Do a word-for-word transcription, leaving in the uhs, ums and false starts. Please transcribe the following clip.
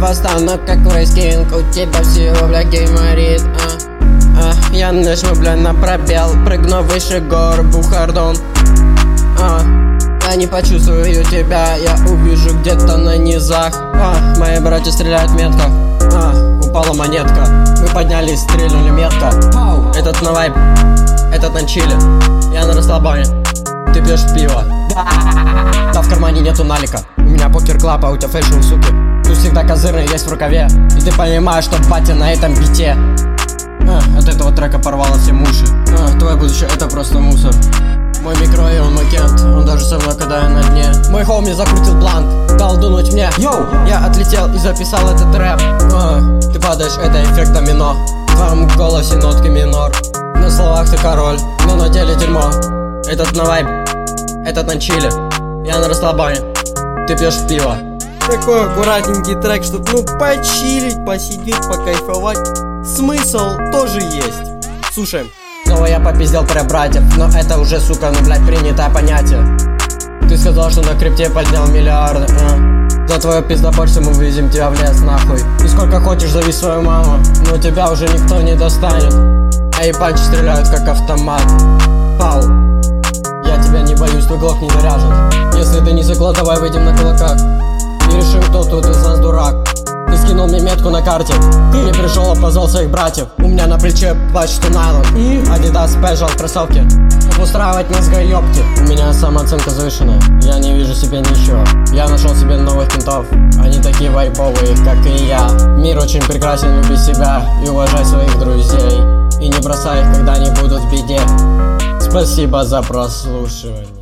восстану, как Рейскинг. У тебя всего, бля, гейморит, а, а. Я нажму, бля, на пробел, прыгну выше гор, Бухардон, а. Я не почувствую тебя, я увижу где-то на низах, а. Мои братья стреляют метко, а. Упала монетка, мы поднялись, стрельнули метко. Этот на вайб, этот на чиле, я на расслабоне, ты пьешь пиво. Да в кармане нету налика, у меня покер-клаб, а у тебя фэшн, суки. Тут всегда козырный есть в рукаве, и ты понимаешь, что батя на этом бите. а, От этого трека порвало все уши, а, твое будущее это просто мусор. Мой микро и он мой кент, он даже со мной, когда я на дне. Мой хоуми закрутил бланк, дал дунуть мне. Йоу! Я отлетел и записал этот рэп, а, ты падаешь, это эффект домино. В твоем голосе нотки минор. На словах ты король, но на деле дерьмо. Этот на вайб, этот на чиле, я на расслабоне, ты пьешь пиво. Такой аккуратненький трек, чтоб ну почилить, посидеть, покайфовать. Смысл тоже есть. Слушаем. Снова я попиздел про братьев, но это уже, сука, ну блядь, принятое понятие. Ты сказал, что на крипте поднял миллиарды, а. За твою пиздобольство мы вывезем тебя в лес, нахуй. И сколько хочешь зови свою маму, но тебя уже никто не достанет. А и панчи стреляют как автомат. Пау. Я тебя не боюсь, твой глок не заряжен. Если ты не цикло, давай выйдем на кулаках и решим, кто тут из нас дурак. Ты скинул мне метку на карте, ты не пришел, а позвал своих братьев. У меня на плече плащ, что найлон и Adidas Special кроссовки. Устраивать нас гаёбки. У меня самооценка завышенная, я не вижу себе ничего. Я нашел себе новых кентов, они такие вайповые, как и я. Мир очень прекрасен, люби себя и уважай своих друзей. И не бросай их, когда они будут в беде. Спасибо за прослушивание.